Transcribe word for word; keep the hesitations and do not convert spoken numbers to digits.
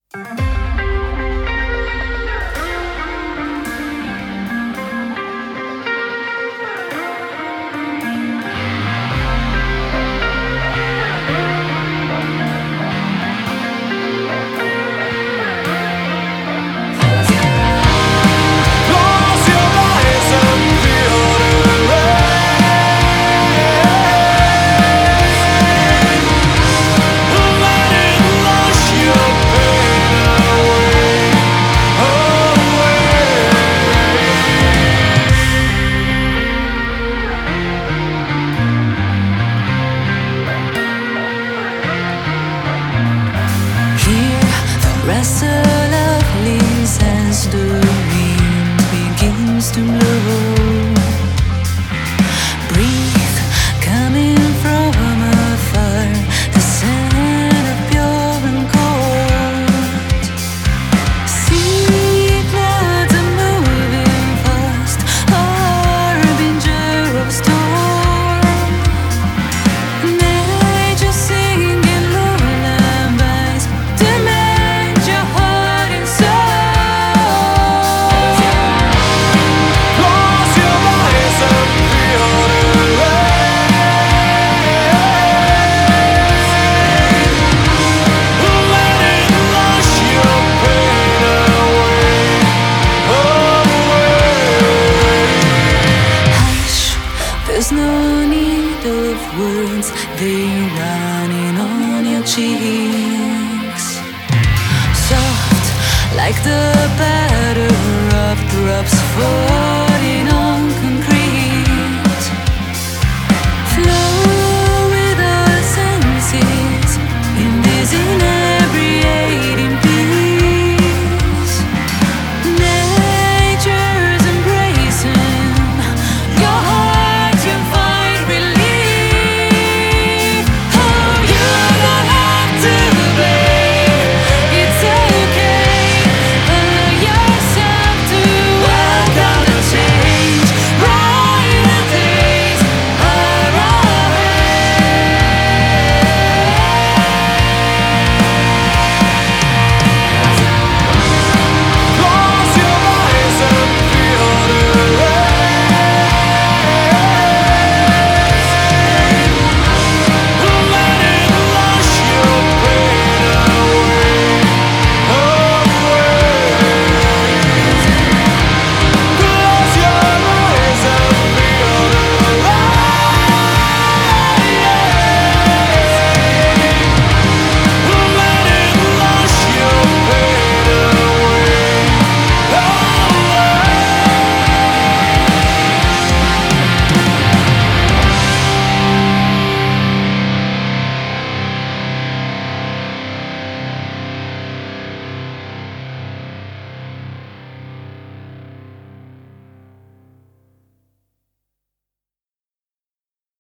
Rustle of leaves as the wind begins to blow. Breathe, coming from afar, the scent of pure and cold. See clouds are moving fast, harbinger of storm. Nature singing lullabies to mend your heart and soul. Close your eyes and feel the rain. Let it wash your pain away, away. Hush, there's no need of words, they running on your cheeks. Soft like the patter of drops falling on